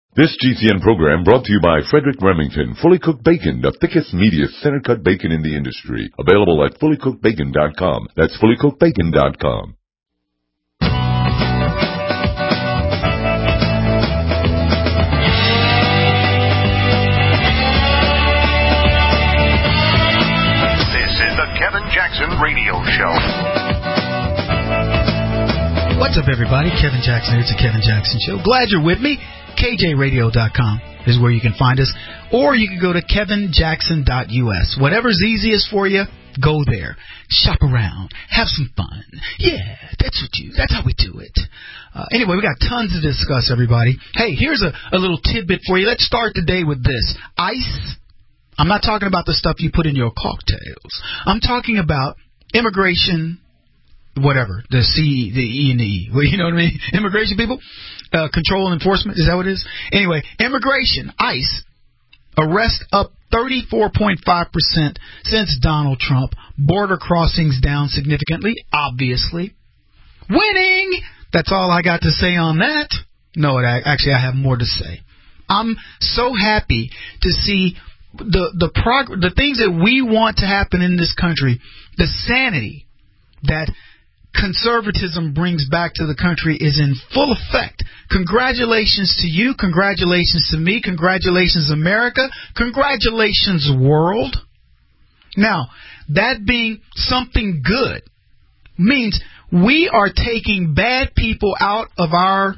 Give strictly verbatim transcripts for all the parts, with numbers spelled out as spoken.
This G C N program brought to you by Frederick Remington, Fully Cooked Bacon, the thickest, meatiest, center-cut bacon in the industry. Available at fully cooked bacon dot com. That's fully cooked bacon dot com. This is the Kevin Jackson Radio Show. What's up, everybody? Kevin Jackson here. It's the Kevin Jackson Show. Glad you're with me. K J radio dot com is where you can find us. Or you can go to kevin jackson dot U S. Whatever's easiest for you, go there. Shop around. Have some fun. Yeah, that's what you, that's how we do it. Uh, anyway, we got tons to discuss, everybody. Hey, here's a, a little tidbit for you. Let's start the day with this. ICE. I'm not talking about the stuff you put in your cocktails. I'm talking about immigration, whatever, the C, the E, and the E. Well, you know what I mean? Immigration people? Uh, control and enforcement, is that what it is? Anyway, immigration, ICE, arrest up thirty-four point five percent since Donald Trump. Border crossings down significantly, obviously. Winning! That's all I got to say on that. No, it, actually, I have more to say. I'm so happy to see the the prog- the things that we want to happen in this country, the sanity that conservatism brings back to the country is in full effect. Congratulations to you. Congratulations to me. Congratulations, America. Congratulations, world. Now, that being something good means we are taking bad people out of our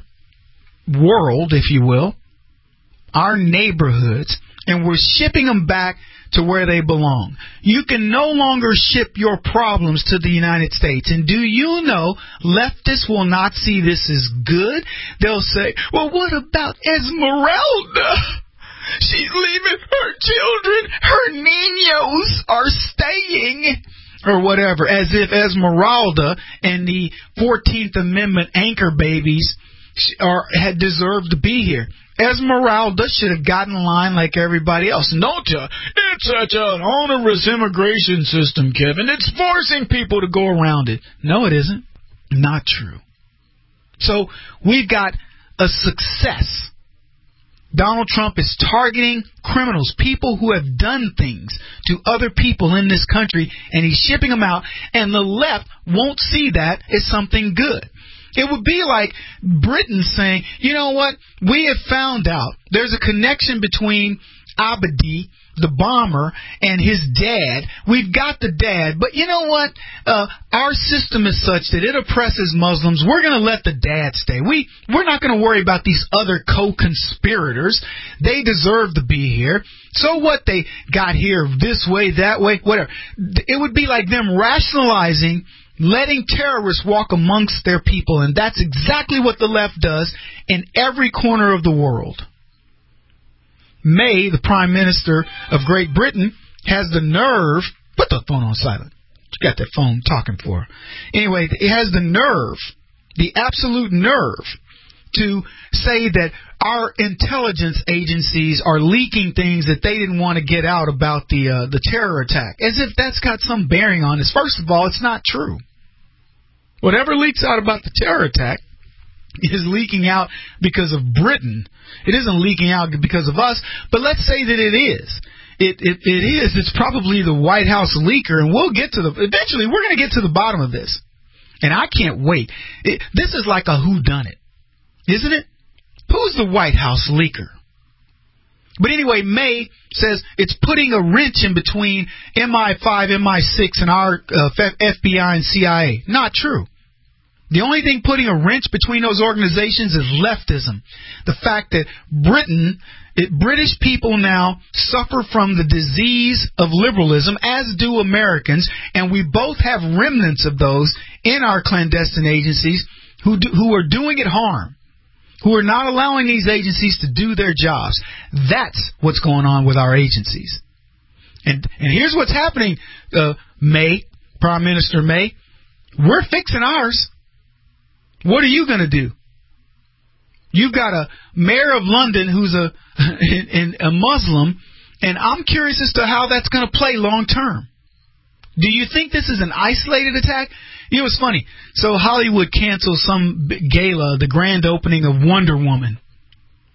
world, if you will, our neighborhoods, and we're shipping them back to where they belong. You can no longer ship your problems to the United States. And do you know leftists will not see this as good? They'll say, well, what about Esmeralda? She's leaving her children. Her niños are staying. Or whatever, as if Esmeralda and the fourteenth Amendment anchor babies are had deserved to be here. Esmeralda should have gotten in line like everybody else. And don't you? It's such an onerous immigration system, Kevin. It's forcing people to go around it. No, it isn't. Not true. So we've got a success. Donald Trump is targeting criminals, people who have done things to other people in this country, and he's shipping them out, and the left won't see that as something good. It would be like Britain saying, you know what, we have found out there's a connection between Abadi, the bomber, and his dad. We've got the dad, but you know what? Uh, our system is such that it oppresses Muslims. We're going to let the dad stay. We, we're not going to worry about these other co-conspirators. They deserve to be here. So what, they got here this way, that way, whatever. It would be like them rationalizing letting terrorists walk amongst their people, and that's exactly what the left does in every corner of the world. May, the Prime Minister of Great Britain, has the nerve, put the phone on silent, she got that phone talking for her. Anyway, it has the nerve, the absolute nerve, to say that our intelligence agencies are leaking things that they didn't want to get out about the uh, the terror attack, as if that's got some bearing on this. First of all, it's not true. Whatever leaks out about the terror attack is leaking out because of Britain. It isn't leaking out because of us, but let's say that it is. It, it, it is. It's probably the White House leaker, and we'll get to the, eventually we're going to get to the bottom of this. And I can't wait. It, this is like a whodunit, isn't it? Who's the White House leaker? But anyway, May says it's putting a wrench in between M I five, M I six, and our uh, F B I and C I A. Not true. The only thing putting a wrench between those organizations is leftism. The fact that Britain, it, British people now suffer from the disease of liberalism, as do Americans, and we both have remnants of those in our clandestine agencies who do, who are doing it harm, who are not allowing these agencies to do their jobs. That's what's going on with our agencies. And, and here's what's happening, uh, May, Prime Minister May. We're fixing ours. What are you going to do? You've got a mayor of London who's a, a Muslim, and I'm curious as to how that's going to play long term. Do you think this is an isolated attack? You know, it's funny. So Hollywood canceled some gala, the grand opening of Wonder Woman.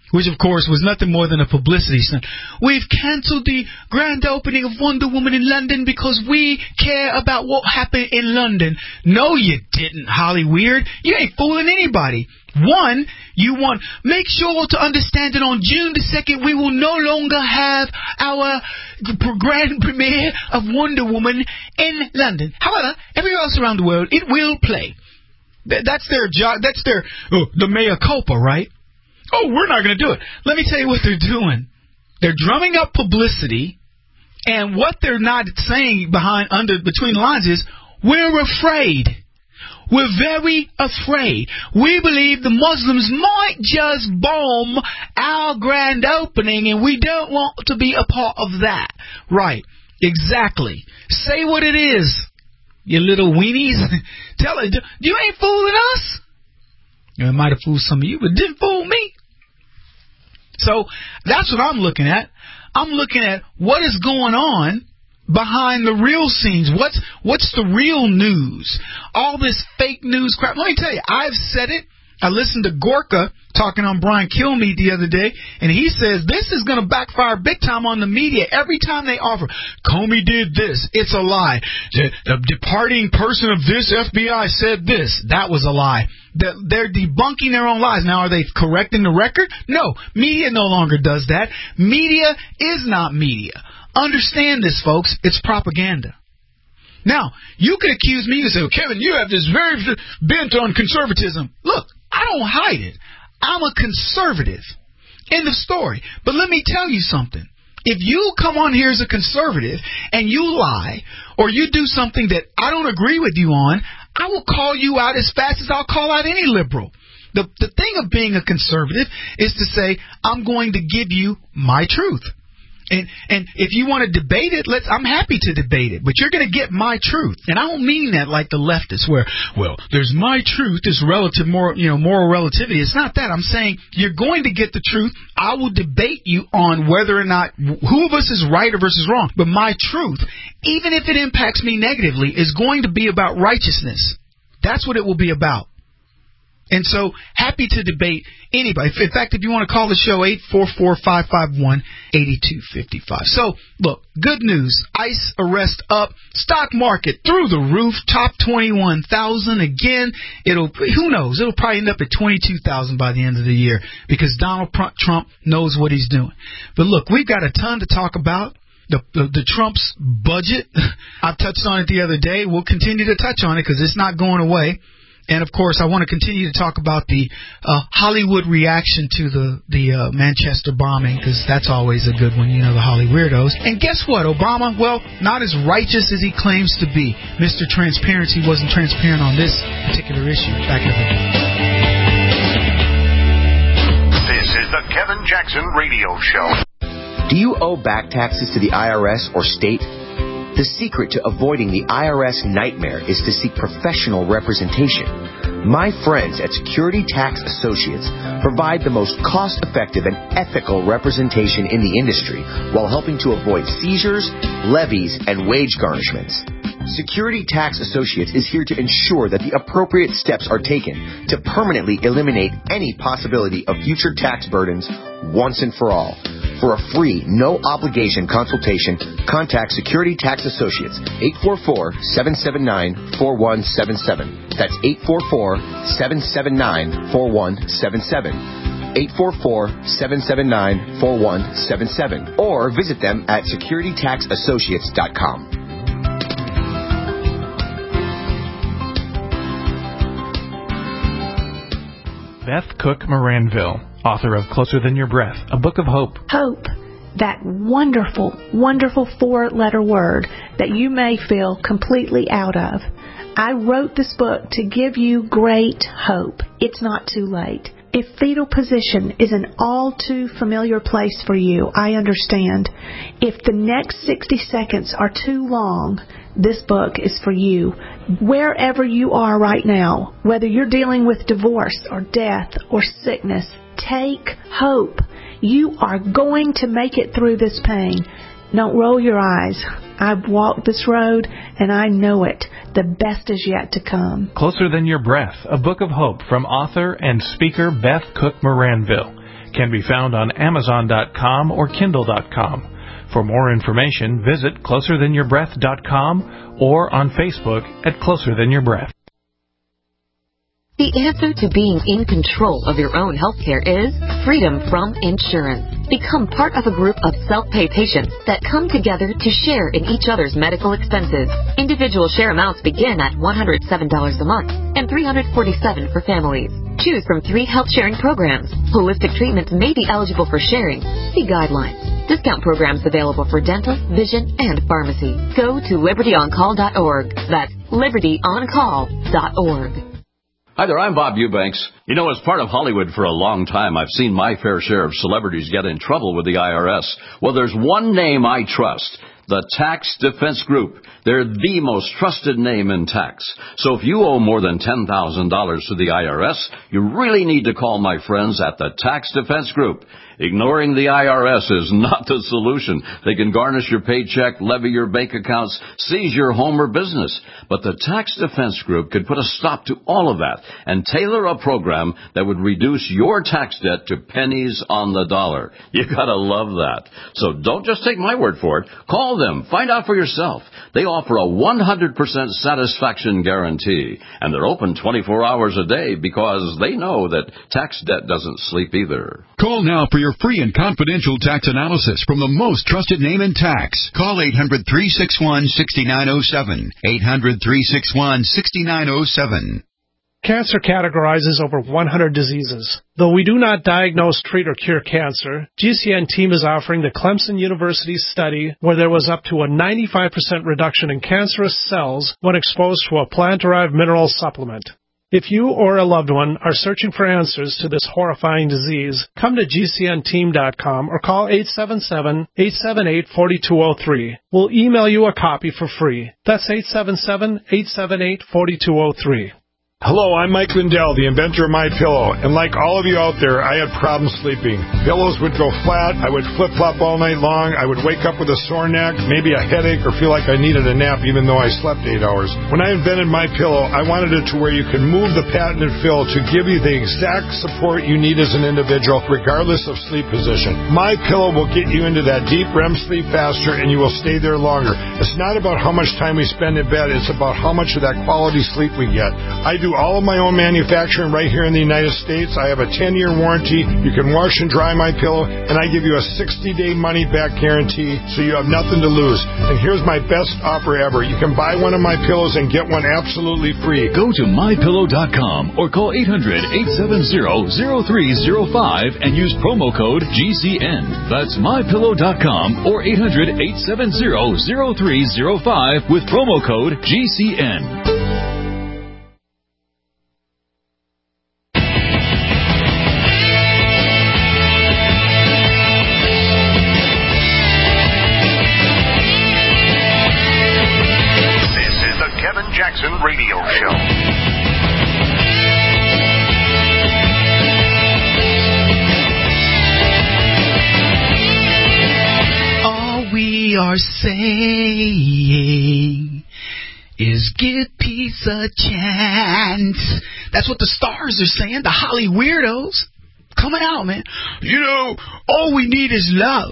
which, of course, was nothing more than a publicity stunt. We've cancelled the grand opening of Wonder Woman in London because we care about what happened in London. No, you didn't, Holly Weird. You ain't fooling anybody. One, you want, make sure to understand that on June the second, we will no longer have our grand premiere of Wonder Woman in London. However, everywhere else around the world, it will play. That's their job. That's their, oh, the mea culpa, right? Oh, we're not going to do it. Let me tell you what they're doing. They're drumming up publicity, and what they're not saying behind, under, between the lines is, we're afraid. We're very afraid. We believe the Muslims might just bomb our grand opening, and we don't want to be a part of that. Right. Exactly. Say what it is, you little weenies. Tell it. You ain't fooling us. It might have fooled some of you, but didn't fool me. So that's what I'm looking at. I'm looking at what is going on behind the real scenes. What's what's the real news? All this fake news crap. Let me tell you, I've said it. I listened to Gorka talking on Brian Kilmeade the other day, and he says this is going to backfire big time on the media. Every time they offer, Comey did this, it's a lie. The, the departing person of this F B I said this, that was a lie. The, they're debunking their own lies. Now, are they correcting the record? No, media no longer does that. Media is not media. Understand this, folks. It's propaganda. Now, you could accuse me and say, well, Kevin, you have this very bent on conservatism. Look, I don't hide it. I'm a conservative. End of story. But let me tell you something. If you come on here as a conservative and you lie or you do something that I don't agree with you on, I will call you out as fast as I'll call out any liberal. The, the thing of being a conservative is to say, I'm going to give you my truth. And and if you want to debate it, let's. I'm happy to debate it, but you're going to get my truth, and I don't mean that like the leftists, where well, there's my truth, this relative, moral, you know, moral relativity. It's not that. I'm saying you're going to get the truth. I will debate you on whether or not who of us is right or versus wrong. But my truth, even if it impacts me negatively, is going to be about righteousness. That's what it will be about. And so, happy to debate anybody. In fact, if you want to call the show, eight four four, five five one, eight two five five. So, look, good news. ICE arrest up. Stock market through the roof. Top twenty-one thousand. Again, it'll, who knows? It'll probably end up at twenty-two thousand by the end of the year because Donald Trump knows what he's doing. But look, we've got a ton to talk about. The, the, the Trump's budget, I touched on it the other day. We'll continue to touch on it because it's not going away. And, of course, I want to continue to talk about the uh, Hollywood reaction to the, the uh, Manchester bombing, because that's always a good one, you know, the Holly Weirdos. And guess what? Obama, well, not as righteous as he claims to be. Mister Transparency wasn't transparent on this particular issue. Back in the This is the Kevin Jackson Radio Show. Do you owe back taxes to the I R S or state? The secret to avoiding the I R S nightmare is to seek professional representation. My friends at Security Tax Associates provide the most cost-effective and ethical representation in the industry while helping to avoid seizures, levies, and wage garnishments. Security Tax Associates is here to ensure that the appropriate steps are taken to permanently eliminate any possibility of future tax burdens once and for all. For a free, no-obligation consultation, contact Security Tax Associates, eight four four, seven seven nine, four one seven seven. That's eight four four, seven seven nine, four one seven seven. eight four four, seven seven nine, four one seven seven. Or visit them at security tax associates dot com. Beth Cook Moranville, author of Closer Than Your Breath, a book of hope. Hope, that wonderful, wonderful four-letter word that you may feel completely out of. I wrote this book to give you great hope. It's not too late. If fetal position is an all too familiar place for you, I understand. If the next sixty seconds are too long, this book is for you. Wherever you are right now, whether you're dealing with divorce or death or sickness, take hope. You are going to make it through this pain. Don't roll your eyes. I've walked this road, and I know it. The best is yet to come. Closer Than Your Breath, a book of hope from author and speaker Beth Cook Moranville. can be found on Amazon dot com or Kindle dot com. For more information, visit closer than your breath dot com or on Facebook at Closer Than Your Breath. The answer to being in control of your own healthcare is freedom from insurance. Become part of a group of self-pay patients that come together to share in each other's medical expenses. Individual share amounts begin at one hundred seven dollars a month and three hundred forty-seven dollars for families. Choose from three health-sharing programs. Holistic treatments may be eligible for sharing. See guidelines. Discount programs available for dental, vision, and pharmacy. Go to liberty on call dot org. That's liberty on call dot org. Hi there, I'm Bob Eubanks. You know, as part of Hollywood for a long time, I've seen my fair share of celebrities get in trouble with the I R S. Well, there's one name I trust. The Tax Defense Group. They're the most trusted name in tax. So if you owe more than ten thousand dollars to the I R S, you really need to call my friends at the Tax Defense Group. Ignoring the I R S is not the solution. They can garnish your paycheck, levy your bank accounts, seize your home or business. But the Tax Defense Group could put a stop to all of that and tailor a program that would reduce your tax debt to pennies on the dollar. You gotta love that. So don't just take my word for it. Call them. Find out for yourself. They offer a one hundred percent satisfaction guarantee. And they're open twenty-four hours a day because they know that tax debt doesn't sleep either. Call now for your free and confidential tax analysis from the most trusted name in tax. Call eight hundred, three six one, six nine zero seven. eight hundred, three six one, six nine zero seven. Cancer categorizes over one hundred diseases. Though we do not diagnose, treat, or cure cancer, G C N team is offering the Clemson University study where there was up to a ninety-five percent reduction in cancerous cells when exposed to a plant-derived mineral supplement. If you or a loved one are searching for answers to this horrifying disease, come to G C N team dot com or call eight seven seven, eight seven eight, four two zero three. We'll email you a copy for free. That's eight seven seven, eight seven eight, four two zero three. Hello, I'm Mike Lindell, the inventor of MyPillow, and like all of you out there, I had problems sleeping. Pillows would go flat, I would flip-flop all night long, I would wake up with a sore neck, maybe a headache, or feel like I needed a nap even though I slept eight hours. When I invented MyPillow, I wanted it to where you can move the patented fill to give you the exact support you need as an individual, regardless of sleep position. MyPillow will get you into that deep R E M sleep faster, and you will stay there longer. It's not about how much time we spend in bed, it's about how much of that quality sleep we get. I do all of my own manufacturing right here in the United States. I have a ten-year warranty. You can wash and dry my pillow, and I give you a sixty-day money-back guarantee, so you have nothing to lose. And here's my best offer ever. You can buy one of my pillows and get one absolutely free. Go to my pillow dot com or call eight hundred, eight seven zero, zero three zero five and use promo code G C N. That's my pillow dot com or eight hundred, eight seven zero, zero three zero five with promo code G C N. Jackson Radio Show. All we are saying is give peace a chance. That's what the stars are saying, the Holly weirdos. Coming out, man. You know, all we need is love.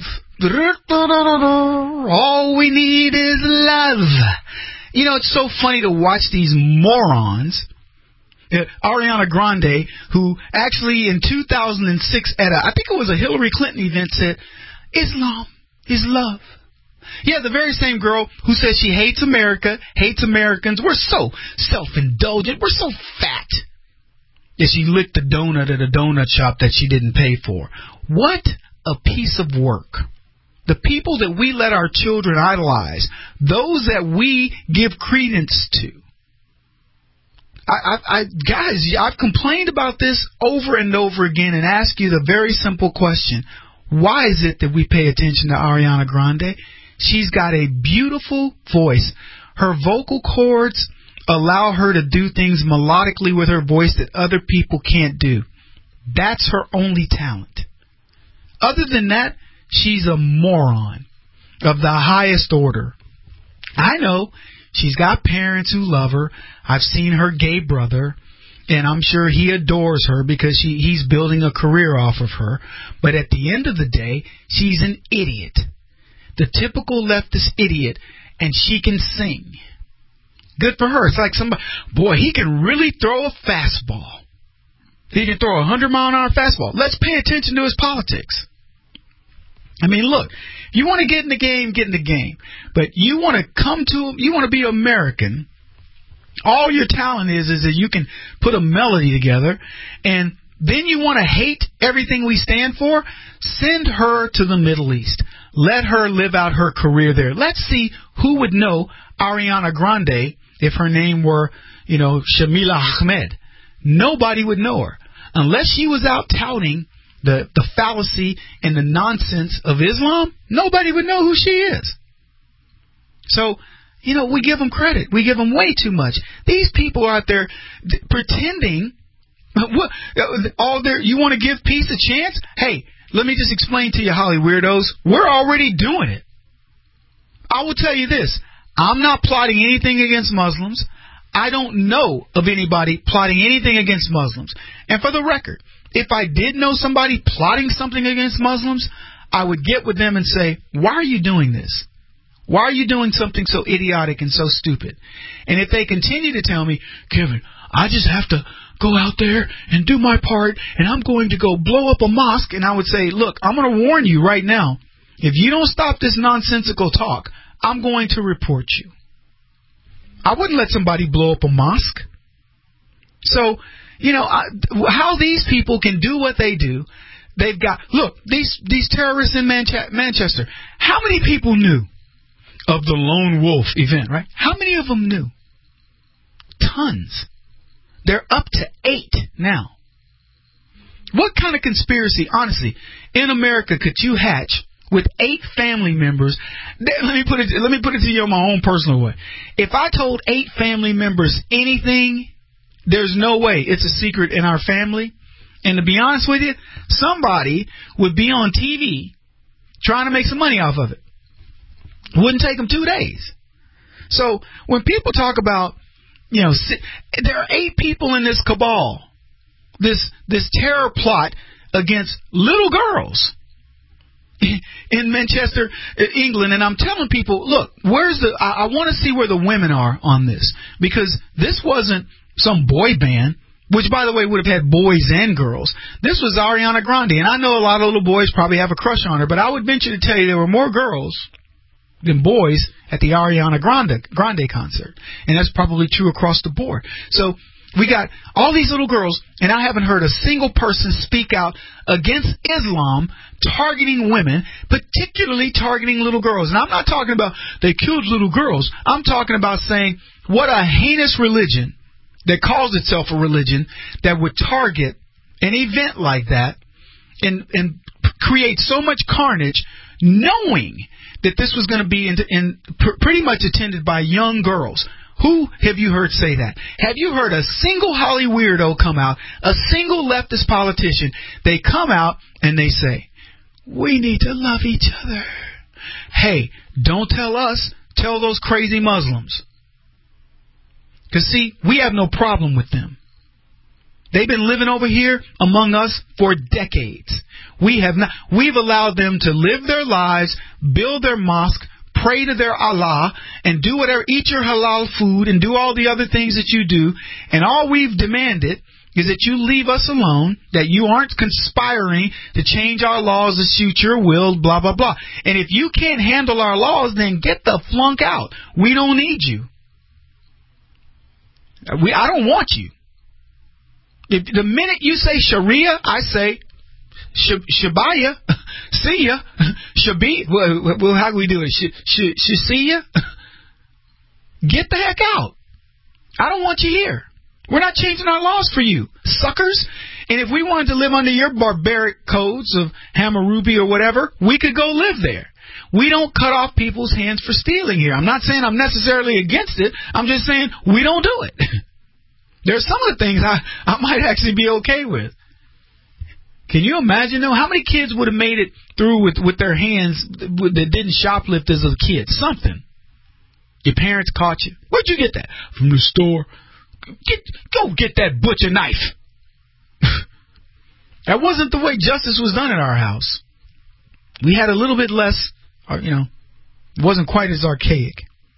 All we need is love. You know, it's so funny to watch these morons. Uh, Ariana Grande, who actually in two thousand six at a, I think it was a Hillary Clinton event, said, Islam is love. Yeah, the very same girl who says she hates America, hates Americans. We're so self-indulgent. We're so fat. Yeah, she licked the donut at a donut shop that she didn't pay for. What a piece of work. The people that we let our children idolize, those that we give credence to. I, I, I, guys, I've complained about this over and over again and ask you the very simple question. Why is it that we pay attention to Ariana Grande? She's got a beautiful voice. Her vocal cords allow her to do things melodically with her voice that other people can't do. That's her only talent. Other than that, she's a moron of the highest order. I know she's got parents who love her. I've seen her gay brother. And I'm sure he adores her because she, he's building a career off of her. But at the end of the day, she's an idiot. The typical leftist idiot, and she can sing. Good for her. It's like somebody, boy, he can really throw a fastball. He can throw a hundred mile an hour fastball. Let's pay attention to his politics. I mean, look, you want to get in the game, get in the game. But you want to come to, you want to be American. All your talent is, is that you can put a melody together, and then you want to hate everything we stand for. Send her to the Middle East. Let her live out her career there. Let's see who would know Ariana Grande if her name were, you know, Shamila Ahmed. Nobody would know her unless she was out touting the, the fallacy and the nonsense of Islam. Nobody would know who she is. So, you know, we give them credit. We give them way too much. These people are out there d- pretending. What, all their, you want to give peace a chance? Hey, let me just explain to you, Holly weirdos. We're already doing it. I will tell you this. I'm not plotting anything against Muslims. I don't know of anybody plotting anything against Muslims. And for the record, if I did know somebody plotting something against Muslims, I would get with them and say, why are you doing this? Why are you doing something so idiotic and so stupid? And if they continue to tell me, Kevin, I just have to go out there and do my part, and I'm going to go blow up a mosque, and I would say, look, I'm going to warn you right now. If you don't stop this nonsensical talk, I'm going to report you. I wouldn't let somebody blow up a mosque. So, you know, I, how these people can do what they do, they've got, look, these, these terrorists in Manche- Manchester, how many people knew of the Lone Wolf event, right? How many of them knew? Tons. They're up to eight now. What kind of conspiracy, honestly, in America could you hatch with eight family members? Let me put it, let me put it to you in my own personal way. If I told eight family members anything, there's no way it's a secret in our family. And to be honest with you, somebody would be on T V trying to make some money off of it. Wouldn't take them two days. So when people talk about, you know, there are eight people in this cabal, this this terror plot against little girls in Manchester, England, and I'm telling people, look, where's the? I, I want to see where the women are on this, because this wasn't some boy band, which, by the way, would have had boys and girls. This was Ariana Grande, and I know a lot of little boys probably have a crush on her, but I would venture to tell you there were more girls than boys at the Ariana Grande Grande concert, and that's probably true across the board. So we got all these little girls, and I haven't heard a single person speak out against Islam targeting women, particularly targeting little girls. And I'm not talking about they killed little girls. I'm talking about saying what a heinous religion that calls itself a religion that would target an event like that and, and create so much carnage, knowing that this was going to be in, in, pr- pretty much attended by young girls. Who have you heard say that? Have you heard a single Holly weirdo come out, a single leftist politician? They come out and they say, we need to love each other. Hey, don't tell us, tell those crazy Muslims. Because, see, we have no problem with them. They've been living over here among us for decades. We have not. We've allowed them to live their lives, build their mosque, pray to their Allah, and do whatever, eat your halal food, and do all the other things that you do. And all we've demanded is that you leave us alone, that you aren't conspiring to change our laws to suit your will, blah, blah, blah. And if you can't handle our laws, then get the flunk out. We don't need you. We, I don't want you. If the minute you say Sharia, I say Sh- Shabaya, see ya, Shabi. Well, well, how do we do it? Sh- sh- sh- see ya. Get the heck out. I don't want you here. We're not changing our laws for you, suckers. And if we wanted to live under your barbaric codes of Hammurabi or whatever, we could go live there. We don't cut off people's hands for stealing here. I'm not saying I'm necessarily against it. I'm just saying we don't do it. There's some of the things I, I might actually be okay with. Can you imagine, though, how many kids would have made it through with, with their hands that didn't shoplift as a kid? Something. Your parents caught you. Where'd you get that? From the store. get, go get that butcher knife. That wasn't the way justice was done in our house. We had a little bit less, you know, it wasn't quite as archaic.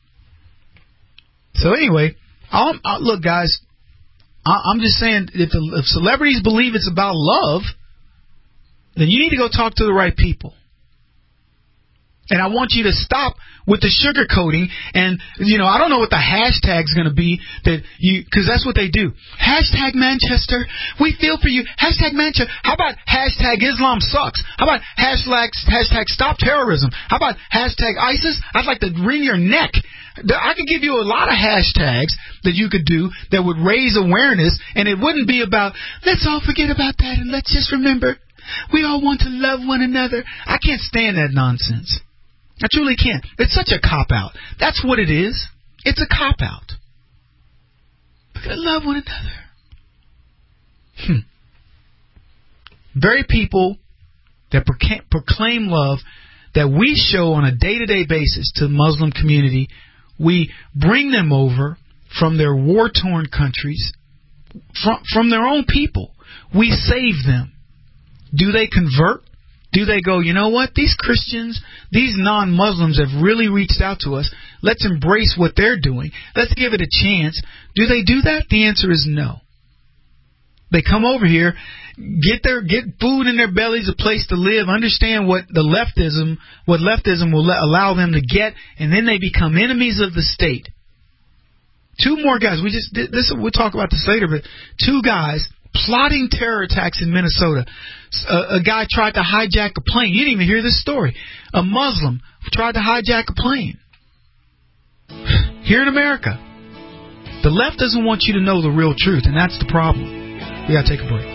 So anyway, I'll, I'll, look, guys, I, I'm just saying, if, the, if celebrities believe it's about love, then you need to go talk to the right people. And I want you to stop with the sugarcoating. And, you know, I don't know what the hashtag's going to be that you, because that's what they do. Hashtag Manchester, we feel for you. Hashtag Manchester. How about hashtag Islam sucks? How about hashtag, hashtag stop terrorism? How about hashtag ISIS? I'd like to wring your neck. I could give you a lot of hashtags that you could do that would raise awareness, and it wouldn't be about, let's all forget about that and let's just remember, we all want to love one another. I can't stand that nonsense. I truly can't. It's such a cop-out. That's what it is. It's a cop-out. We're going to love one another. Hmm. Very people that proclaim love that we show on a day-to-day basis to the Muslim community, we bring them over from their war-torn countries, from, from their own people. We save them. Do they convert? Do they go, you know what, these Christians, these non-Muslims have really reached out to us. Let's embrace what they're doing. Let's give it a chance. Do they do that? The answer is no. They come over here, get their get food in their bellies, a place to live, understand what the leftism, what leftism will let, allow them to get, and then they become enemies of the state. Two more guys. We just did this. We'll talk about this later, but two guys plotting terror attacks in Minnesota. A, a guy tried to hijack a plane. You didn't even hear this story. A Muslim tried to hijack a plane. Here in America. The left doesn't want you to know the real truth, and that's the problem. We got to take a break.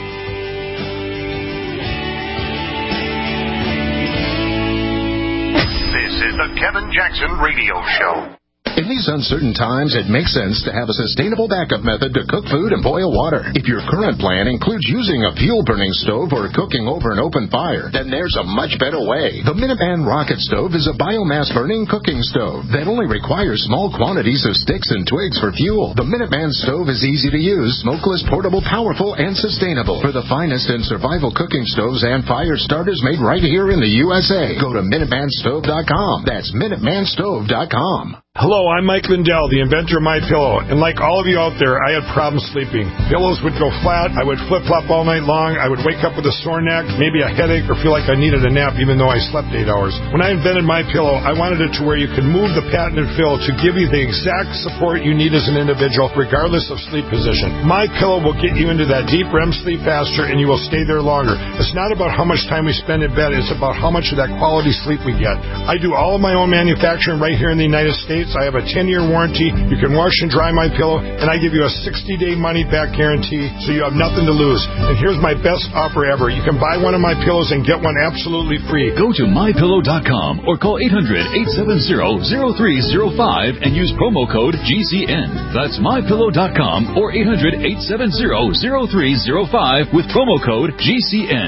This is the Kevin Jackson Radio Show. In these uncertain times, it makes sense to have a sustainable backup method to cook food and boil water. If your current plan includes using a fuel-burning stove or cooking over an open fire, then there's a much better way. The Minuteman Rocket Stove is a biomass-burning cooking stove that only requires small quantities of sticks and twigs for fuel. The Minuteman Stove is easy to use, smokeless, portable, powerful, and sustainable. For the finest in survival cooking stoves and fire starters made right here in the U S A, go to Minuteman Stove dot com. That's Minuteman Stove dot com. Hello, I'm Mike Lindell, the inventor of MyPillow, and like all of you out there, I had problems sleeping. Pillows would go flat, I would flip-flop all night long, I would wake up with a sore neck, maybe a headache, or feel like I needed a nap even though I slept eight hours. When I invented MyPillow, I wanted it to where you could move the patented fill to give you the exact support you need as an individual, regardless of sleep position. MyPillow will get you into that deep R E M sleep faster, and you will stay there longer. It's not about how much time we spend in bed, it's about how much of that quality sleep we get. I do all of my own manufacturing right here in the United States. I have a ten-year warranty. You can wash and dry MyPillow, and I give you a sixty-day money-back guarantee, so you have nothing to lose. And here's my best offer ever. You can buy one of my pillows and get one absolutely free. Go to my pillow dot com or call eight hundred, eight seven zero, zero three zero five and use promo code G C N. That's my pillow dot com or eight hundred, eight seven zero, zero three zero five with promo code G C N.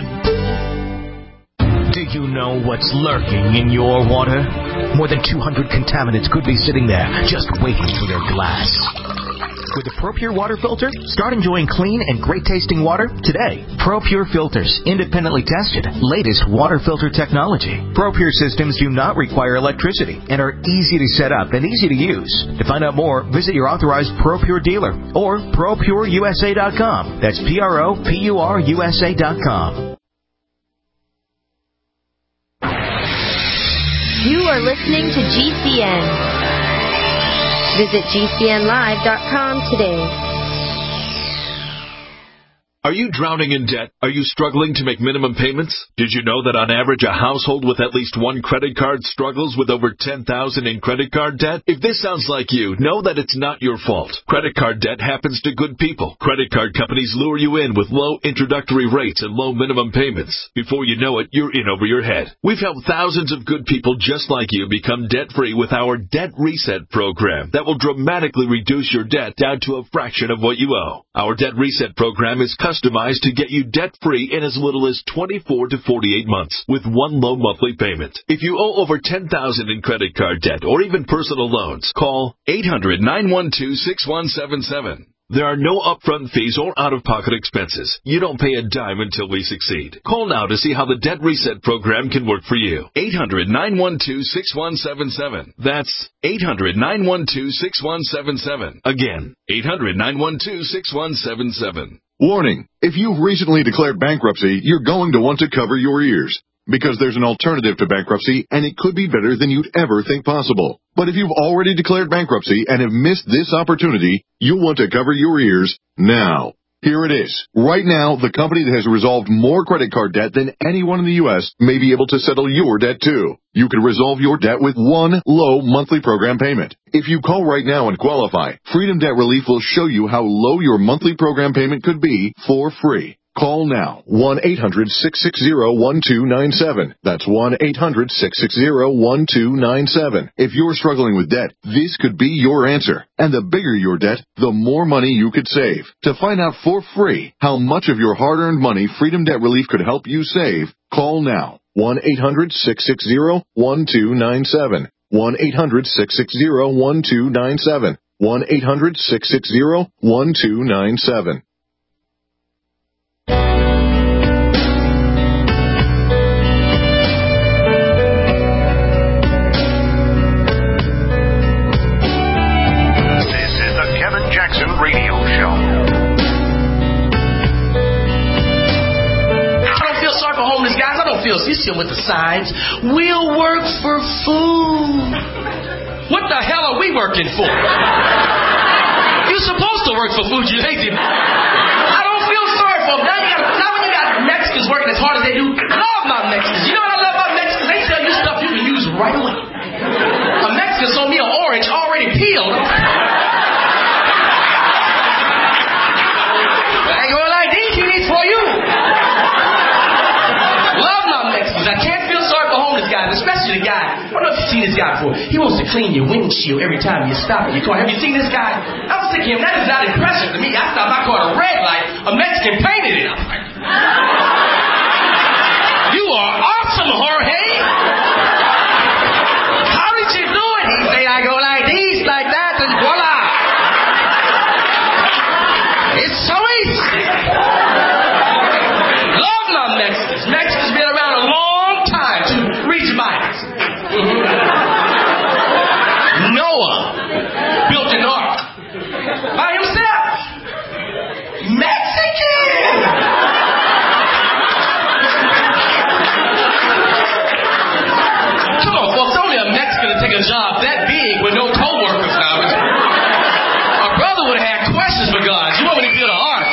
Do you know what's lurking in your water? More than two hundred contaminants could be sitting there just waiting for your glass. With the ProPure water filter, start enjoying clean and great-tasting water today. ProPure filters, independently tested, latest water filter technology. ProPure systems do not require electricity and are easy to set up and easy to use. To find out more, visit your authorized ProPure dealer or pro pure U S A dot com. That's P R O P U R U S A dot com. You are listening to G C N. Visit G C N live dot com today. Are you drowning in debt? Are you struggling to make minimum payments? Did you know that on average a household with at least one credit card struggles with over ten thousand dollars in credit card debt? If this sounds like you, know that it's not your fault. Credit card debt happens to good people. Credit card companies lure you in with low introductory rates and low minimum payments. Before you know it, you're in over your head. We've helped thousands of good people just like you become debt-free with our Debt Reset program that will dramatically reduce your debt down to a fraction of what you owe. Our Debt Reset program is customized Customized to get you debt-free in as little as twenty-four to forty-eight months with one low monthly payment. If you owe over ten thousand dollars in credit card debt or even personal loans, call eight hundred, nine one two, six one seven seven. There are no upfront fees or out-of-pocket expenses. You don't pay a dime until we succeed. Call now to see how the Debt Reset program can work for you. eight hundred, nine one two, six one seven seven. That's eight hundred, nine one two, six one seven seven. Again, eight hundred, nine one two, six one seven seven. Warning, if you've recently declared bankruptcy, you're going to want to cover your ears. Because there's an alternative to bankruptcy, and it could be better than you'd ever think possible. But if you've already declared bankruptcy and have missed this opportunity, you'll want to cover your ears now. Here it is. Right now, the company that has resolved more credit card debt than anyone in the U S may be able to settle your debt too. You can resolve your debt with one low monthly program payment. If you call right now and qualify, Freedom Debt Relief will show you how low your monthly program payment could be for free. Call now, one eight hundred, six six zero, one two nine seven. That's one eight hundred, six six zero, one two nine seven. If you're struggling with debt, this could be your answer. And the bigger your debt, the more money you could save. To find out for free how much of your hard-earned money Freedom Debt Relief could help you save, call now, one eight hundred, six six zero, one two nine seven. one eight hundred, six six zero, one two nine seven. one eight hundred, six six zero, one two nine seven. Radio show. I don't feel sorry for homeless guys. I don't feel. You see them with the signs. We'll work for food. What the hell are we working for? You're supposed to work for food, you lazy. I don't feel sorry for them. Now, you got, now when you got Mexicans working as hard as they do, love my Mexicans. You know what I love about Mexicans? They sell you stuff you can use right away. A Mexican sold me an orange already peeled. For you. Love my Mexicans. I can't feel sorry for homeless guys, especially the guy. I don't know if you've seen this guy before. He wants to clean your windshield every time you stop in your car. Have you seen this guy? I was thinking, that is not impressive to me. I stopped my car at a red light. A Mexican painted it. I'm like, you are awesome, Jorge. How did you do it? He said, I go like this, like that, and voila. It's so easy. Mexicans. Mexicans been around a long time to reach minds. Mm-hmm. Noah built an ark by himself. Mexican! Come on, folks. Only a Mexican to take a job that big with no co-workers now. A brother would have had questions for God. You want me to build an ark?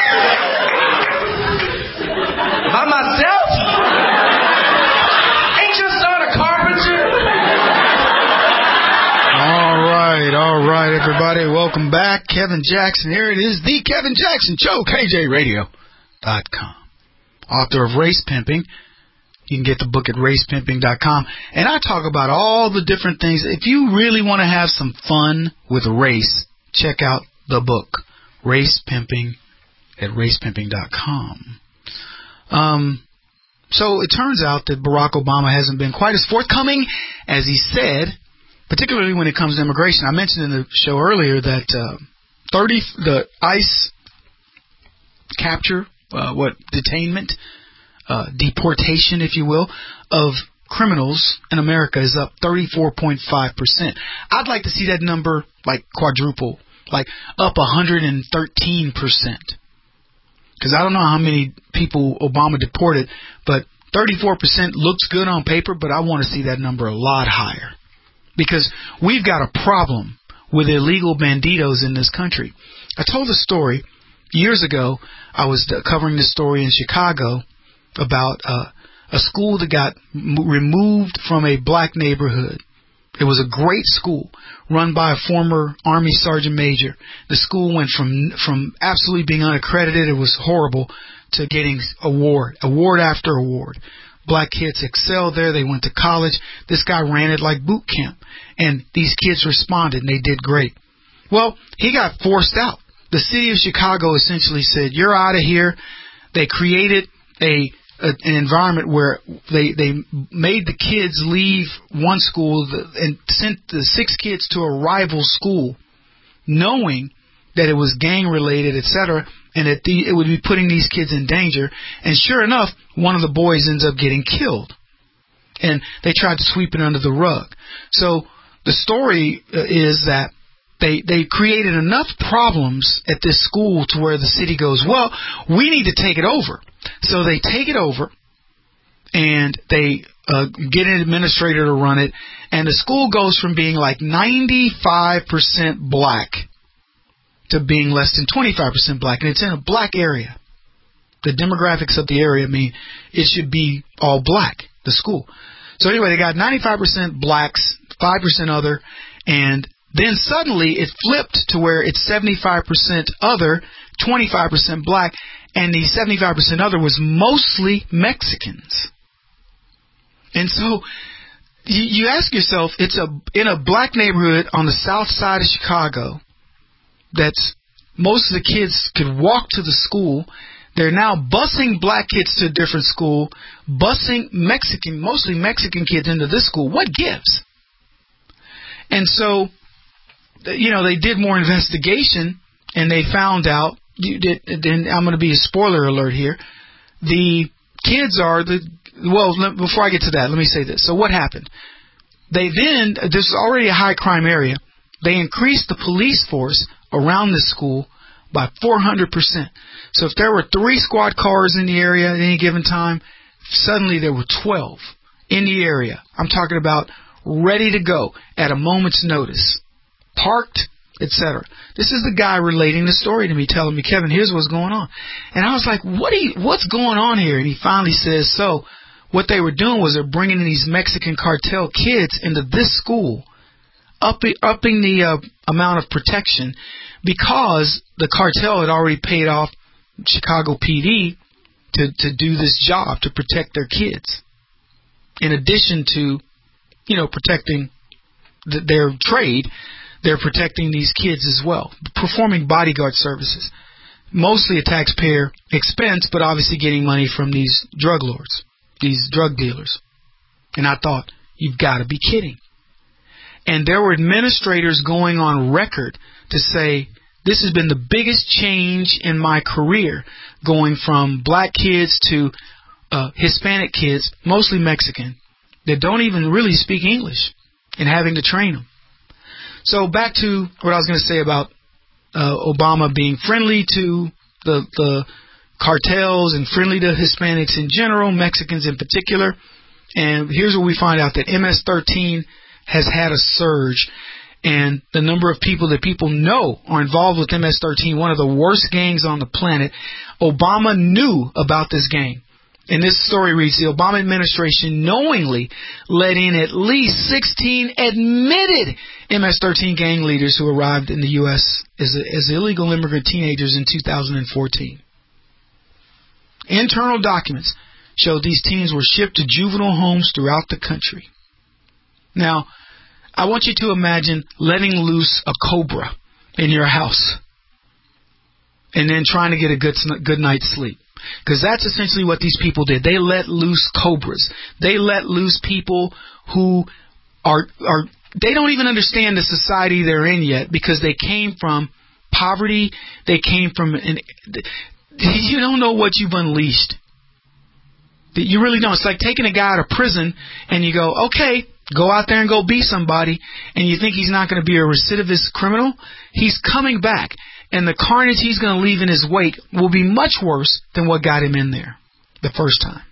By myself? Ain't your son a carpenter? All right, all right, everybody. Welcome back. Kevin Jackson here. It is the Kevin Jackson Show, K J radio dot com. Author of Race Pimping. You can get the book at race pimping dot com. And I talk about all the different things. If you really want to have some fun with race, check out the book, Race Pimping, at race pimping dot com. Um, so it turns out that Barack Obama hasn't been quite as forthcoming as he said, particularly when it comes to immigration. I mentioned in the show earlier that uh, thirty the ICE capture, uh, what detainment, uh, deportation, if you will, of criminals in America is up thirty-four point five percent. I'd like to see that number like quadruple, like up one hundred thirteen percent. Because I don't know how many people Obama deported, but thirty-four percent looks good on paper, but I want to see that number a lot higher. Because we've got a problem with illegal banditos in this country. I told a story years ago. I was covering this story in Chicago about uh, a school that got m- removed from a black neighborhood. It was a great school run by a former Army Sergeant Major. The school went from from absolutely being unaccredited, it was horrible, to getting award, award after award. Black kids excelled there. They went to college. This guy ran it like boot camp. And these kids responded, and they did great. Well, he got forced out. The city of Chicago essentially said, you're out of here. They created a an environment where they they made the kids leave one school and sent the six kids to a rival school, knowing that it was gang-related, et cetera, and that the, it would be putting these kids in danger. And sure enough, one of the boys ends up getting killed. And they tried to sweep it under the rug. So the story is that they they created enough problems at this school to where the city goes, well, we need to take it over. So they take it over, and they uh, get an administrator to run it, and the school goes from being like ninety-five percent black to being less than twenty-five percent black, and it's in a black area. The demographics of the area mean it should be all black, the school. So anyway, they got ninety-five percent blacks, five percent other, and then suddenly it flipped to where it's seventy-five percent other, twenty-five percent black, and the seventy-five percent other was mostly Mexicans. And so you, you ask yourself, it's a in a black neighborhood on the south side of Chicago that's most of the kids could walk to the school. They're now busing black kids to a different school, busing Mexican, mostly Mexican kids into this school. What gives? And so, you know, they did more investigation, and they found out, and I'm going to be a spoiler alert here, the kids are the, well, before I get to that, let me say this. So what happened? They then, this is already a high crime area, they increased the police force around the school by four hundred percent. So if there were three squad cars in the area at any given time, suddenly there were twelve in the area. I'm talking about ready to go at a moment's notice, parked, et cetera. This is the guy relating the story to me, telling me, Kevin, here's what's going on. And I was like, what are you, what's going on here? And he finally says, so what they were doing was they're bringing in these Mexican cartel kids into this school, upping, upping the uh, amount of protection, because the cartel had already paid off Chicago P D to, to do this job, to protect their kids. In addition to, you know, protecting the, their trade, they're protecting these kids as well, performing bodyguard services. Mostly a taxpayer expense, but obviously getting money from these drug lords, these drug dealers. And I thought, you've got to be kidding. And there were administrators going on record to say, this has been the biggest change in my career, going from black kids to uh, Hispanic kids, mostly Mexican, that don't even really speak English, and having to train them. So back to what I was going to say about uh, Obama being friendly to the, the cartels and friendly to Hispanics in general, Mexicans in particular. And here's what we find out, that M S thirteen has had a surge, and the number of people that people know are involved with M S thirteen, one of the worst gangs on the planet. Obama knew about this gang. And this story reads, the Obama administration knowingly let in at least sixteen admitted M S thirteen gang leaders who arrived in the U S as, as illegal immigrant teenagers in two thousand fourteen. Internal documents show these teens were shipped to juvenile homes throughout the country. Now, I want you to imagine letting loose a cobra in your house and then trying to get a good, good night's sleep. Because that's essentially what these people did. They let loose cobras. They let loose people who are, are they don't even understand the society they're in yet, because they came from poverty. They came from, an, you don't know what you've unleashed. You really don't. It's like taking a guy out of prison and you go, okay, go out there and go be somebody, and you think he's not going to be a recidivist criminal. He's coming back, and the carnage he's going to leave in his wake will be much worse than what got him in there the first time.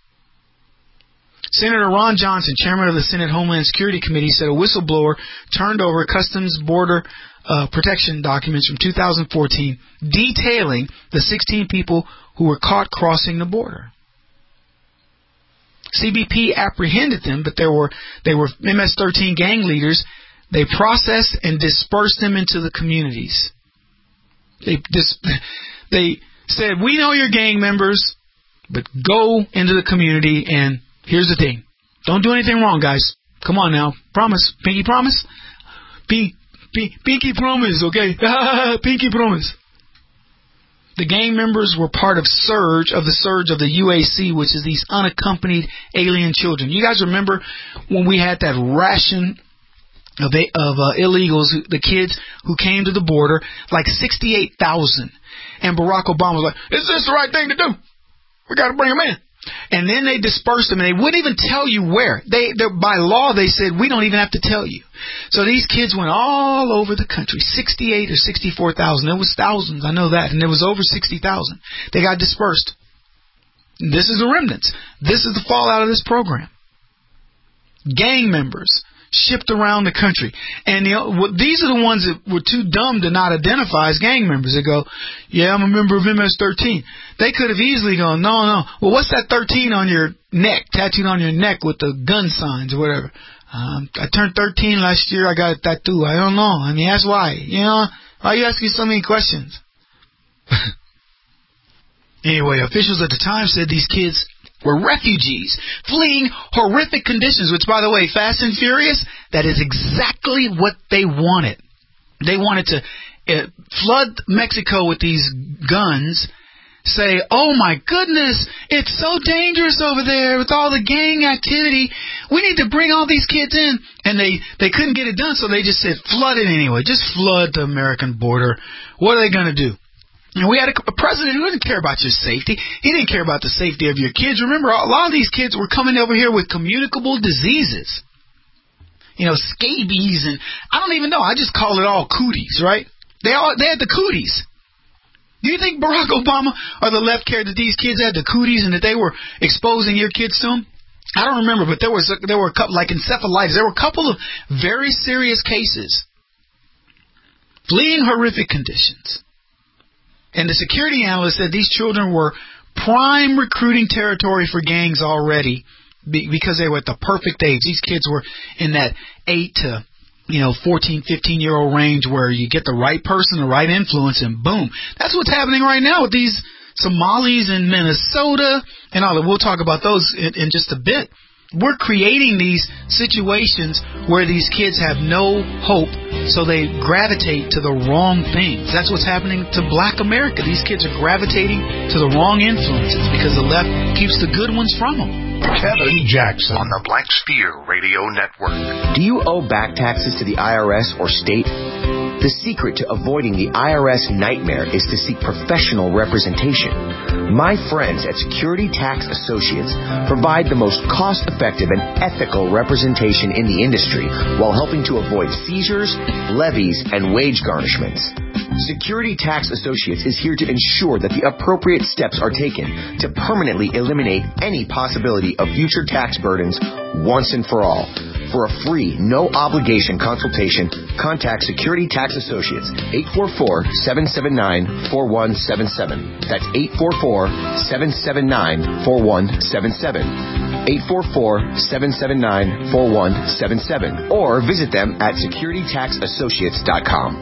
Senator Ron Johnson, chairman of the Senate Homeland Security Committee, said a whistleblower turned over Customs Border uh, Protection documents from two thousand fourteen detailing the sixteen people who were caught crossing the border. C B P apprehended them, but there were they were M S thirteen gang leaders. They processed and dispersed them into the communities. They dis- they said, we know you're gang members, but go into the community, and here's the thing. Don't do anything wrong, guys. Come on now. Promise. Pinky promise? P- P- pinky promise, okay? Pinky promise. The gang members were part of surge of the surge of the U A C, which is these unaccompanied alien children. You guys remember when we had that ration of, of uh, illegals, the kids who came to the border, like sixty-eight thousand. And Barack Obama was like, is this the right thing to do? We got to bring them in. And then they dispersed them, and they wouldn't even tell you where. They, by law, they said, we don't even have to tell you. So these kids went all over the country, sixty-eight or sixty-four thousand. There was thousands, I know that, and there was over sixty thousand. They got dispersed. This is the remnants. This is the fallout of this program. Gang members shipped around the country. And you know, these are the ones that were too dumb to not identify as gang members. They go, yeah, I'm a member of M S thirteen. They could have easily gone, no, no. Well, what's that thirteen on your neck, tattooed on your neck with the gun signs or whatever? Um, I turned thirteen last year. I got a tattoo. I don't know. I mean, that's why. You know, why are you asking so many questions? Anyway, officials at the time said these kids were refugees fleeing horrific conditions, which, by the way, Fast and Furious, that is exactly what they wanted. They wanted to uh, flood Mexico with these guns, say, oh my goodness, it's so dangerous over there with all the gang activity. We need to bring all these kids in. And they, they couldn't get it done, so they just said, flood it anyway. Just flood the American border. What are they going to do? And we had a, a president who didn't care about your safety. He didn't care about the safety of your kids. Remember, a lot of these kids were coming over here with communicable diseases. You know, scabies and I don't even know. I just call it all cooties, right? They all they had the cooties. Do you think Barack Obama or the left cared that these kids had the cooties and that they were exposing your kids to them? I don't remember, but there was a, there were a couple, like encephalitis. There were a couple of very serious cases, fleeing horrific conditions. And the security analyst said these children were prime recruiting territory for gangs already because they were at the perfect age. These kids were in that eight to, you know, fourteen, fifteen-year-old range where you get the right person, the right influence, and boom. That's what's happening right now with these Somalis in Minnesota and all that. We'll talk about those in, in just a bit. We're creating these situations where these kids have no hope, so they gravitate to the wrong things. That's what's happening to Black America. These kids are gravitating to the wrong influences because the left keeps the good ones from them. Kevin Jackson on the Black Spear Radio Network. Do you owe back taxes to the I R S or state? The secret to avoiding the I R S nightmare is to seek professional representation. My friends at Security Tax Associates provide the most cost-effective and ethical representation in the industry while helping to avoid seizures, levies, and wage garnishments. Security Tax Associates is here to ensure that the appropriate steps are taken to permanently eliminate any possibility of future tax burdens once and for all. For a free, no-obligation consultation, contact Security Tax Associates, eight four four, seven seven nine, four one seven seven. That's eight four four, seven seven nine, four one seven seven. eight four four, seven seven nine, four one seven seven. Or visit them at security tax associates dot com.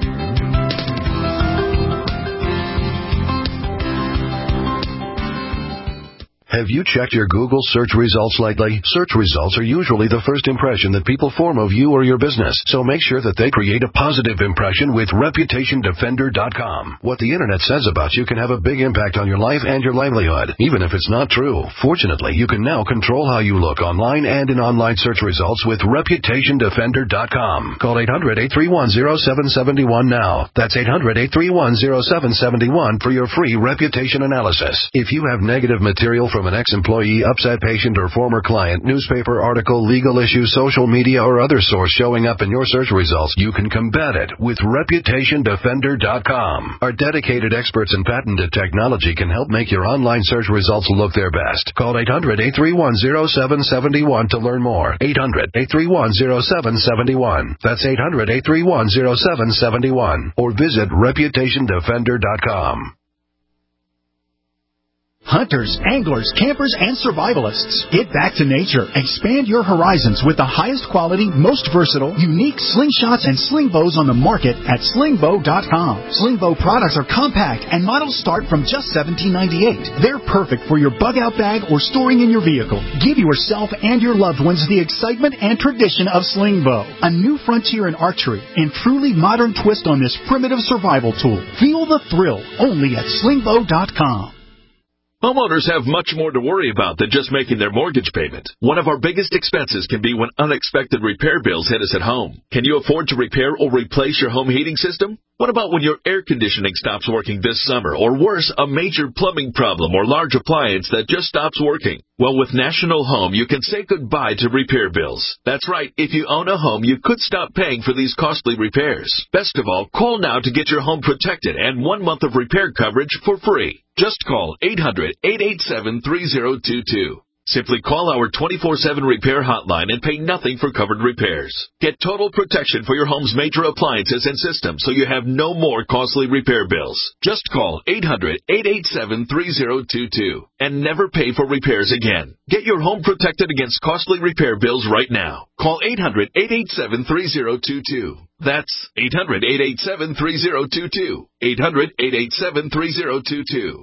Have you checked your Google search results lately? Search results are usually the first impression that people form of you or your business, so make sure that they create a positive impression with reputation defender dot com. What the internet says about you can have a big impact on your life and your livelihood, even if it's not true. Fortunately, you can now control how you look online and in online search results with reputation defender dot com. Call eight hundred, eight three one, zero seven seven one now. That's eight hundred, eight three one, zero seven seven one for your free reputation analysis. If you have negative material from an ex-employee, upset patient, or former client, newspaper article, legal issue, social media, or other source showing up in your search results, you can combat it with reputation defender dot com. Our dedicated experts in patented technology can help make your online search results look their best. Call eight hundred, eight three one, zero seven seven one to learn more. eight hundred, eight three one, zero seven seven one. That's eight hundred, eight three one, zero seven seven one. Or visit reputation defender dot com. Hunters, anglers, campers, and survivalists. Get back to nature. Expand your horizons with the highest quality, most versatile, unique slingshots and sling bows on the market at sling bow dot com. Sling bow products are compact and models start from just seventeen ninety-eight. They're perfect for your bug-out bag or storing in your vehicle. Give yourself and your loved ones the excitement and tradition of sling bow. A new frontier in archery and truly modern twist on this primitive survival tool. Feel the thrill only at sling bow dot com. Homeowners have much more to worry about than just making their mortgage payment. One of our biggest expenses can be when unexpected repair bills hit us at home. Can you afford to repair or replace your home heating system? What about when your air conditioning stops working this summer, or worse, a major plumbing problem or large appliance that just stops working? Well, with National Home, you can say goodbye to repair bills. That's right. If you own a home, you could stop paying for these costly repairs. Best of all, call now to get your home protected and one month of repair coverage for free. Just call eight hundred, eight eight seven, three zero two two. Simply call our twenty-four seven repair hotline and pay nothing for covered repairs. Get total protection for your home's major appliances and systems so you have no more costly repair bills. Just call eight hundred, eight eight seven, three zero two two and never pay for repairs again. Get your home protected against costly repair bills right now. Call eight hundred, eight eight seven, three zero two two. That's eight hundred, eight eight seven, three zero two two. eight hundred, eight eight seven, three zero two two.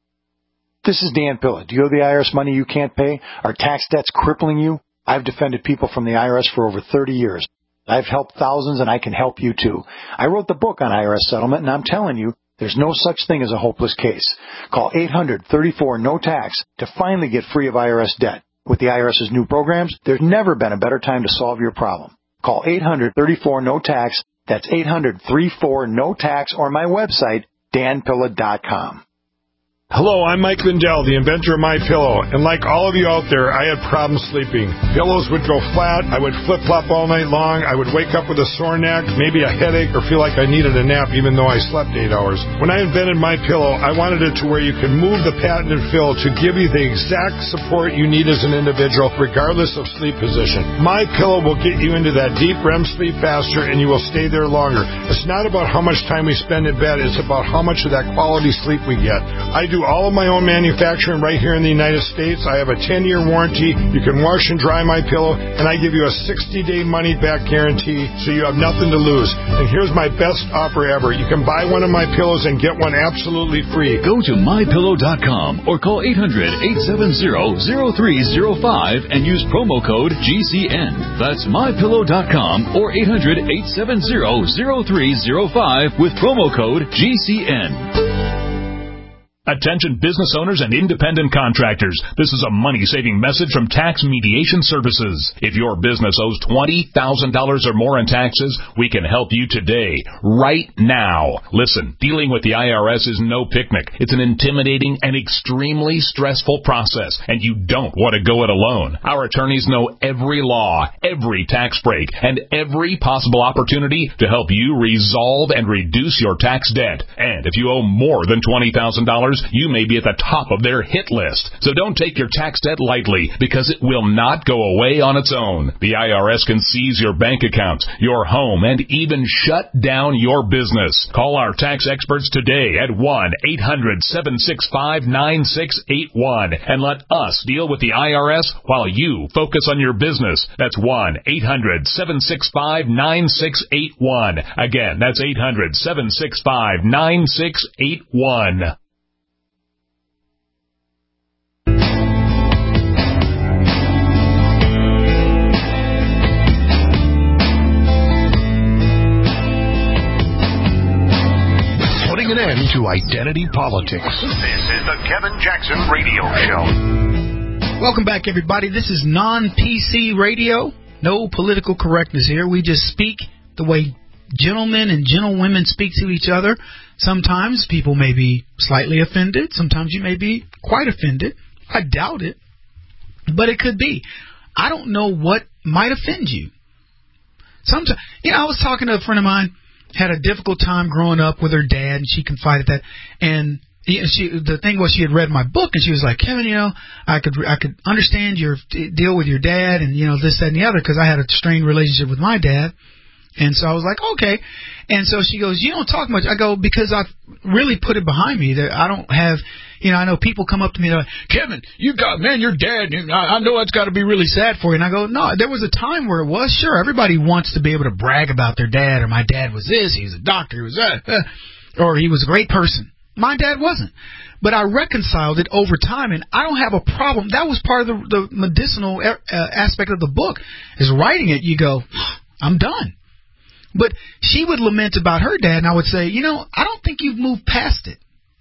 This is Dan Pilla. Do you owe the I R S money you can't pay? Are tax debts crippling you? I've defended people from the I R S for over thirty years. I've helped thousands, and I can help you too. I wrote the book on I R S settlement, and I'm telling you, there's no such thing as a hopeless case. Call eight hundred, thirty-four, no tax to finally get free of I R S debt. With the IRS's new programs, there's never been a better time to solve your problem. Call eight hundred, thirty-four, no tax. That's eight hundred, thirty-four, no tax, or my website, dan pilla dot com. Hello, I'm Mike Lindell, the inventor of MyPillow, and like all of you out there, I had problems sleeping. Pillows would go flat, I would flip-flop all night long, I would wake up with a sore neck, maybe a headache, or feel like I needed a nap even though I slept eight hours. When I invented MyPillow, I wanted it to where you can move the patented fill to give you the exact support you need as an individual, regardless of sleep position. MyPillow will get you into that deep R E M sleep faster, and you will stay there longer. It's not about how much time we spend in bed, it's about how much of that quality sleep we get. I do all of my own manufacturing right here in the United States. I have a ten-year warranty. You can wash and dry my pillow, and I give you a sixty-day money-back guarantee, so you have nothing to lose. And here's my best offer ever. You can buy one of my pillows and get one absolutely free. Go to my pillow dot com or call eight hundred, eight seven zero, zero three zero five and use promo code G C N. That's my pillow dot com or eight hundred, eight seven zero, zero three zero five with promo code G C N. Attention business owners and independent contractors. This is a money-saving message from Tax Mediation Services. If your business owes twenty thousand dollars or more in taxes, we can help you today, right now. Listen, dealing with the I R S is no picnic. It's an intimidating and extremely stressful process, and you don't want to go it alone. Our attorneys know every law, every tax break, and every possible opportunity to help you resolve and reduce your tax debt. And if you owe more than twenty thousand dollars, you may be at the top of their hit list. So don't take your tax debt lightly, because it will not go away on its own. The I R S can seize your bank accounts, your home, and even shut down your business. Call our tax experts today at one eight hundred, seven six five, nine six eight one and let us deal with the I R S while you focus on your business. That's one eight hundred, seven six five, nine six eight one. Again, that's eight hundred, seven six five, nine six eight one. An end to identity politics. This is the Kevin Jackson Radio Show. Welcome back, everybody. This is non-P C radio. No political correctness here. We just speak the way gentlemen and gentlewomen speak to each other. Sometimes people may be slightly offended. Sometimes you may be quite offended. I doubt it, but it could be. I don't know what might offend you. Sometimes, you know, I was talking to a friend of mine. Had a difficult time growing up with her dad, and she confided that. And she, the thing was, she had read my book, and she was like, Kevin, you know, I could I could understand your deal with your dad, and you know this, that, and the other, because I had a strained relationship with my dad. And so I was like, okay. And so she goes, you don't talk much. I go, because I've really put it behind me that I don't have, you know, I know people come up to me, they're like, Kevin, you got, man, your dad, I know it's got to be really sad for you. And I go, no, there was a time where it was. Sure, everybody wants to be able to brag about their dad, or my dad was this, he was a doctor, he was that, uh, or he was a great person. My dad wasn't. But I reconciled it over time, and I don't have a problem. That was part of the, the medicinal uh, aspect of the book, is writing it. You go, I'm done. But she would lament about her dad, and I would say, you know, I don't think you've moved past it.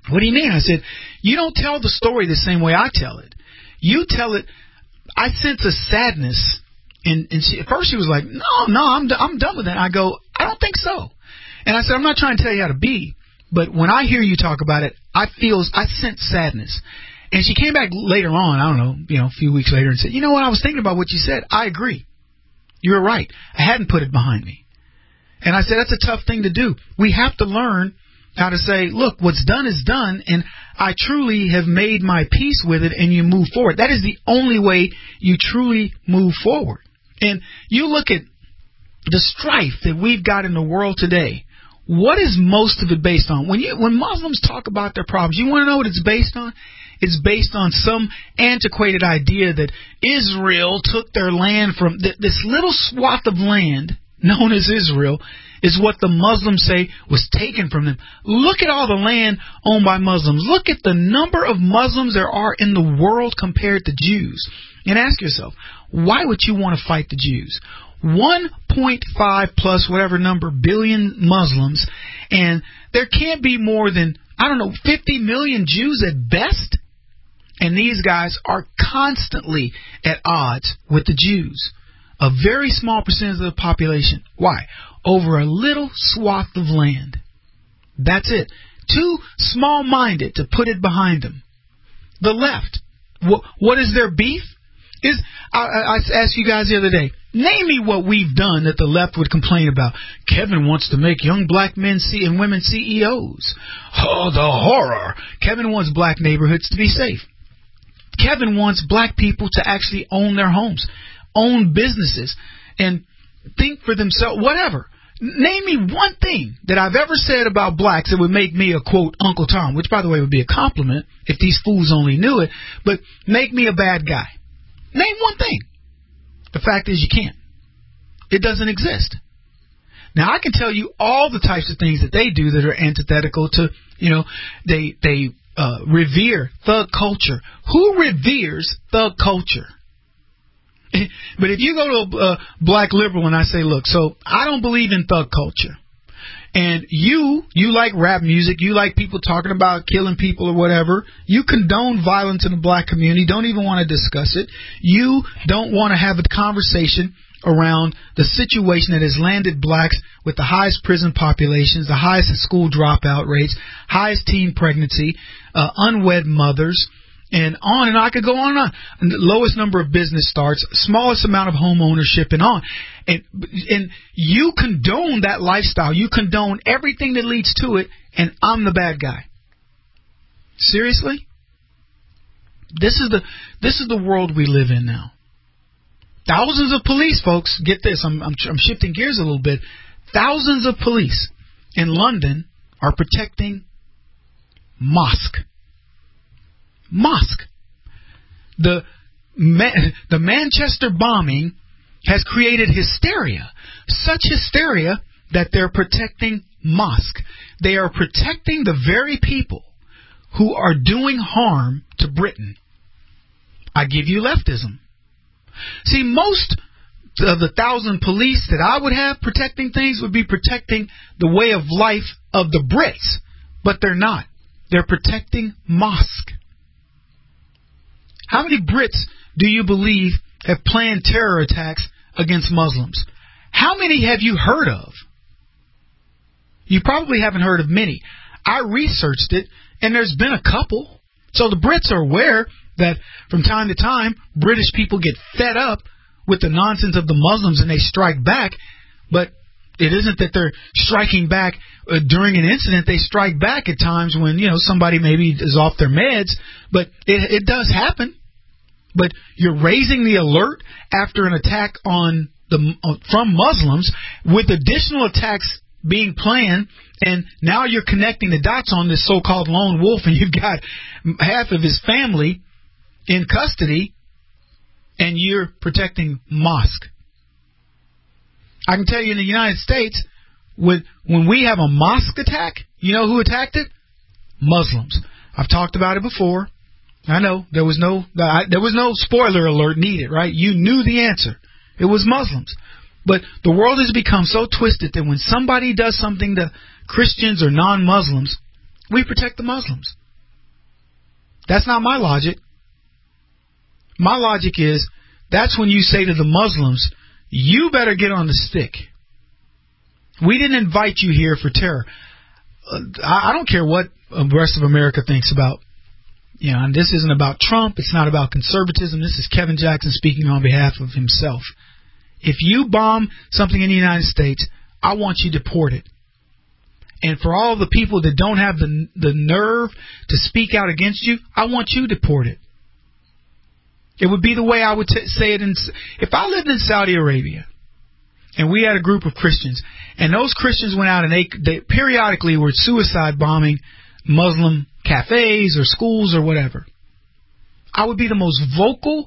What do you mean? I said, you don't tell the story the same way I tell it. You tell it. I sense a sadness. And, and she, at first she was like, no, no, I'm, d- I'm done with that. I go, I don't think so. And I said, I'm not trying to tell you how to be, but when I hear you talk about it, I feel, I sense sadness. And she came back later on, I don't know, you know, a few weeks later and said, you know what, I was thinking about what you said. I agree. You're right. I hadn't put it behind me. And I said, that's a tough thing to do. We have to learn how to say, look, what's done is done, and I truly have made my peace with it, and you move forward. That is the only way you truly move forward. And you look at the strife that we've got in the world today. What is most of it based on? When you when Muslims talk about their problems, you want to know what it's based on? It's based on some antiquated idea that Israel took their land from th- this little swath of land known as Israel is what the Muslims say was taken from them. Look at all the land owned by Muslims. Look at the number of Muslims there are in the world compared to Jews. And ask yourself, why would you want to fight the Jews? one point five plus whatever number billion Muslims, and there can't be more than, I don't know, fifty million Jews at best. And these guys are constantly at odds with the Jews. A very small percentage of the population. Why? Over a little swath of land. That's it. Too small-minded to put it behind them. The left. What, what is their beef? Is I, I asked you guys the other day, name me what we've done that the left would complain about. Kevin wants to make young black men see and women C E Os. Oh, the horror. Kevin wants black neighborhoods to be safe. Kevin wants black people to actually own their homes, own businesses, and think for themselves, whatever. Name me one thing that I've ever said about blacks that would make me a, quote, Uncle Tom, which, by the way, would be a compliment if these fools only knew it, but make me a bad guy. Name one thing. The fact is you can't. It doesn't exist. Now, I can tell you all the types of things that they do that are antithetical to, you know, they they uh, revere thug culture. Who reveres thug culture? But if you go to a uh, black liberal and I say, look, so I don't believe in thug culture. And you, you like rap music, you like people talking about killing people or whatever. You condone violence in the black community, don't even want to discuss it. You don't want to have a conversation around the situation that has landed blacks with the highest prison populations, the highest school dropout rates, highest teen pregnancy, uh, unwed mothers, and on and on. I could go on and on. And the lowest number of business starts, smallest amount of home ownership, and on. And, and you condone that lifestyle. You condone everything that leads to it, and I'm the bad guy. Seriously? This is the this is the world we live in now. Thousands of police, folks. Get this. I'm I'm, I'm shifting gears a little bit. Thousands of police in London are protecting mosque. Mosque. The the Manchester bombing has created hysteria. Such hysteria that they're protecting mosque. They are protecting the very people who are doing harm to Britain. I give you leftism. See, most of the thousand police that I would have protecting things would be protecting the way of life of the Brits. But they're not. They're protecting mosque. How many Brits do you believe have planned terror attacks against Muslims? How many have you heard of? You probably haven't heard of many. I researched it, and there's been a couple. So the Brits are aware that from time to time, British people get fed up with the nonsense of the Muslims and they strike back. But it isn't that they're striking back uh, during an incident. They strike back at times when, you know, somebody maybe is off their meds. But it, it does happen. But you're raising the alert after an attack on the uh, from Muslims with additional attacks being planned, and now you're connecting the dots on this so-called lone wolf, and you've got half of his family in custody, and you're protecting mosque. I can tell you in the United States, when, when we have a mosque attack, you know who attacked it? Muslims. I've talked about it before. I know there was no there was no spoiler alert needed, right? You knew the answer. It was Muslims. But the world has become so twisted that when somebody does something to Christians or non-Muslims, we protect the Muslims. That's not my logic. My logic is that's when you say to the Muslims, you better get on the stick. We didn't invite you here for terror. Uh, I, I don't care what the rest of America thinks about. You know, and this isn't about Trump. It's not about conservatism. This is Kevin Jackson speaking on behalf of himself. If you bomb something in the United States, I want you deported. And for all the people that don't have the the nerve to speak out against you, I want you deported. It would be the way I would t- say it. In, if I lived in Saudi Arabia and we had a group of Christians and those Christians went out and they, they periodically were suicide bombing Muslim cafes or schools or whatever, I would be the most vocal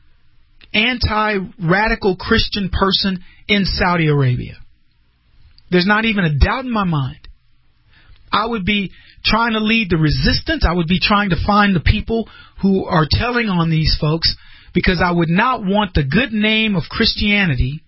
anti-radical Christian person in Saudi Arabia. There's not even a doubt in my mind. I would be trying to lead the resistance. I would be trying to find the people who are telling on these folks, because I would not want the good name of Christianity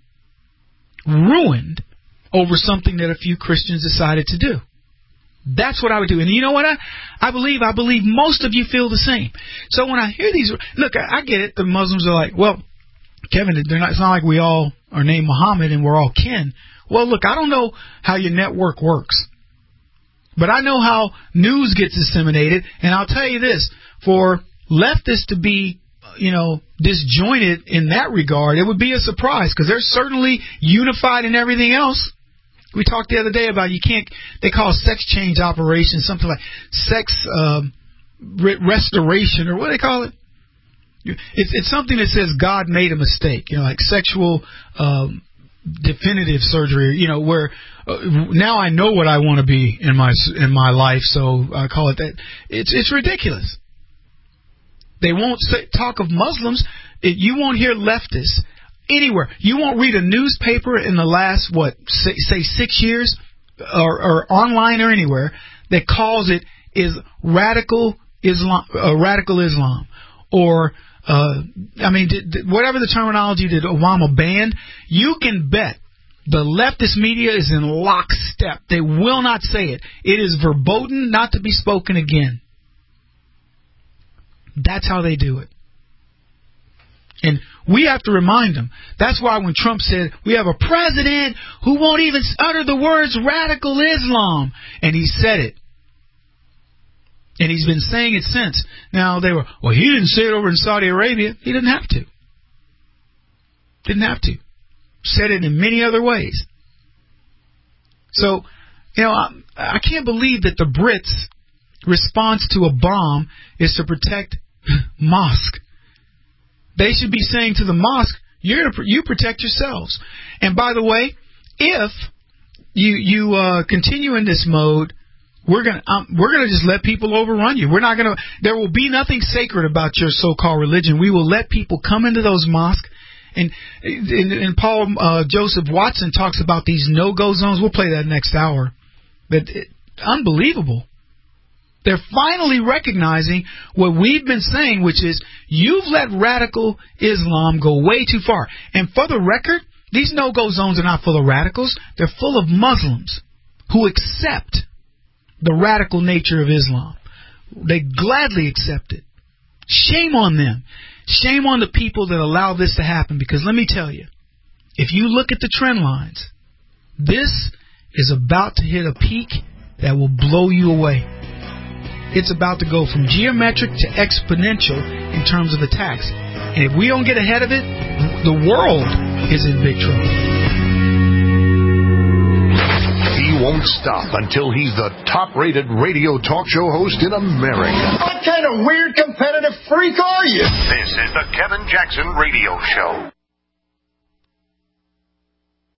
ruined over something that a few Christians decided to do. That's what I would do. And you know what? I, I believe, I believe most of you feel the same. So when I hear these, look, I, I get it. The Muslims are like, well, Kevin, they're not, it's not like we all are named Muhammad and we're all kin. Well, look, I don't know how your network works, but I know how news gets disseminated. And I'll tell you this, for leftists to be, you know, disjointed in that regard, it would be a surprise, because they're certainly unified in everything else. We talked the other day about you can't, they call sex change operations something like sex um, re- restoration, or what do they call it? It's, it's something that says God made a mistake, you know, like sexual um, definitive surgery, you know, where uh, now I know what I want to be in my in my life, so I call it that. It's it's ridiculous. They won't say, talk of Muslims. It, you won't hear leftists anywhere. You won't read a newspaper in the last, what, say, say six years, or, or online or anywhere, that calls it is radical Islam, uh, radical Islam, or uh, I mean, did, did, whatever the terminology that Obama banned. You can bet the leftist media is in lockstep. They will not say it. It is verboten, not to be spoken again. That's how they do it. And we have to remind them. That's why when Trump said, we have a president who won't even utter the words radical Islam, and he said it. And he's been saying it since. Now, they were, well, he didn't say it over in Saudi Arabia. He didn't have to. Didn't have to. Said it in many other ways. So, you know, I, I can't believe that the Brits' response to a bomb is to protect mosque. They should be saying to the mosque, you're, you protect yourselves. And by the way, if you you uh, continue in this mode, we're gonna um, we're gonna just let people overrun you. We're not gonna. There will be nothing sacred about your so-called religion. We will let people come into those mosques. And and, and Paul uh, Joseph Watson talks about these no-go zones. We'll play that next hour. But it, unbelievable. They're finally recognizing what we've been saying, which is you've let radical Islam go way too far. And for the record, these no-go zones are not full of radicals. They're full of Muslims who accept the radical nature of Islam. They gladly accept it. Shame on them. Shame on the people that allow this to happen, because let me tell you, if you look at the trend lines, this is about to hit a peak that will blow you away. It's about to go from geometric to exponential in terms of attacks. And if we don't get ahead of it, the world is in big trouble. He won't stop until he's the top-rated radio talk show host in America. What kind of weird competitive freak are you? This is the Kevin Jackson Radio Show.